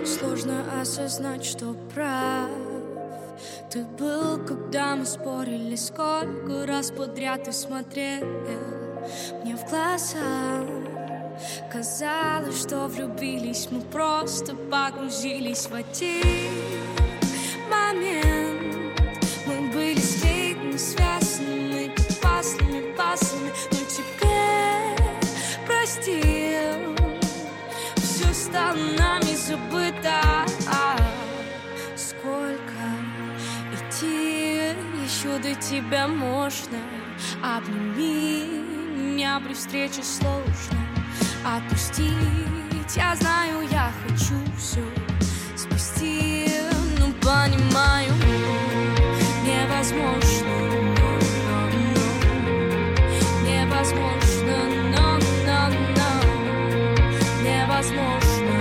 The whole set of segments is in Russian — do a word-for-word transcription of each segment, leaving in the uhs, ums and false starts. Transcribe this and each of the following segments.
Сложно осознать, что прав ты был, когда мы спорили. Сколько раз подряд ты смотрел мне в глаза. Казалось, что влюбились, мы просто погрузились в один момент. Мы были склеены, связаны, как пазлами, пазлами. Но теперь простил, все стало нами забыто. Сколько идти еще до тебя можно? Обними меня при встрече, сложно отпустить. Я знаю, я хочу все спасти, но понимаю, невозможно, невозможно, но, но, но, невозможно.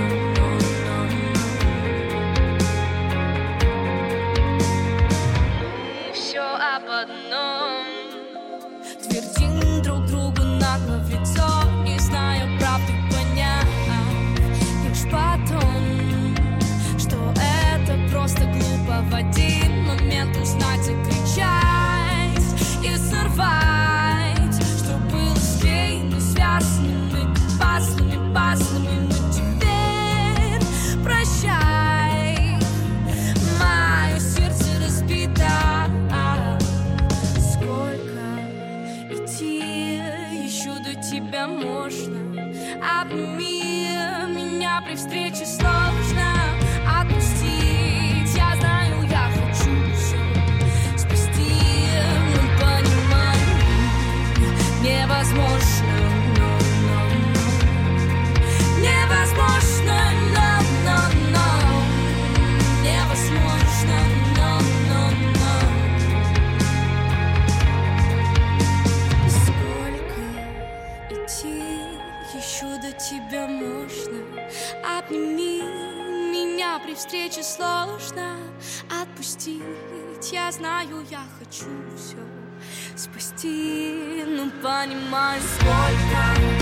И все об одном твердим друг другу нагло в лицо, не знаю правды, поняв лишь потом, что это просто глупо в один момент узнать, закричать и сорвать, что было склеено, связанными пазлами, пазлами. Но теперь прощай, мое сердце разбито. Тебя можно, обними меня при встрече, сложно отпустить. Я знаю, я хочу все спасти, но понимаю, невозможно, но, но, но. Невозможно, но, но, но. Невозможно, но, но, но. Еще до тебя можно, обними меня при встрече, сложно отпустить. Я знаю, я хочу все спасти, но понимаю, сколько